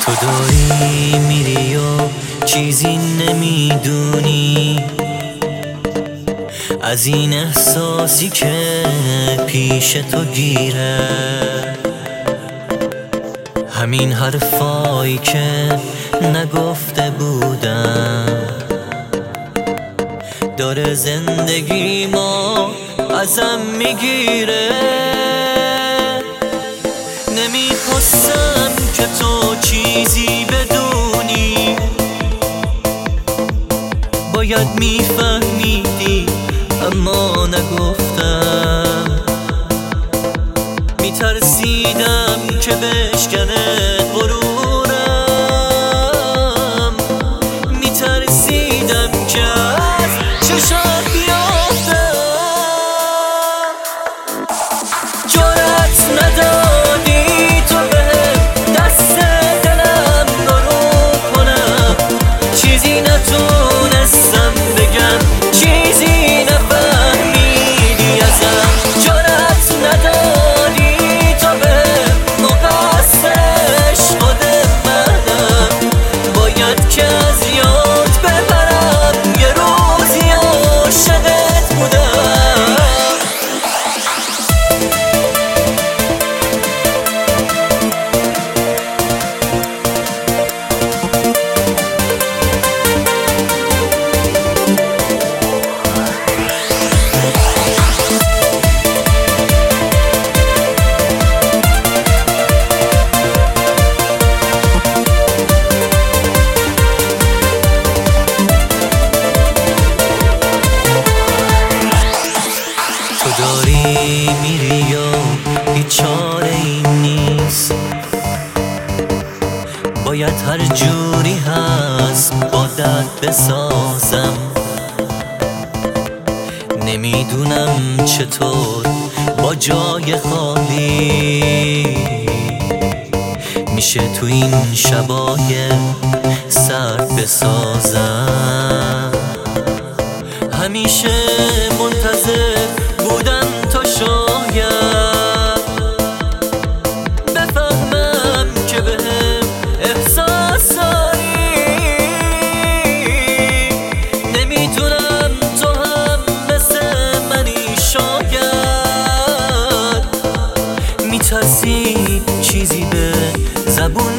تو داری میری و چیزی نمیدونی از این احساسی که پیش تو گیره، همین حرفایی که نگفته بودم داره زندگی ما ازم میگیره. نمیخواستم که تو چیزی بدونی، باید میفهمیدی اما نگفتم. میترسیدم که بشکنه غرورم، میترسیدم که از چشم بیافتم. جرأت ندادی تو بهم دست دلم رو کنم، چیزی نتونستم بگم، چیزی نفهمیدی ازم. جرأت ندادی تو بهم مقص عشق منم، باید که از یاد ببرم یه روزی عاشقت بودم. تو داری میری و هیچ چاره ای نیست، باید هر جوری هست با درد بسازم. نمیدونم چطور با جای خالی میشه تو این شبای سرد بسازم. همیشه منتظر بودم تا شاید بفهمم که بهم احساس داری. نمیتونم تو هم مثل منی شاید، میترسی چیزی به زبون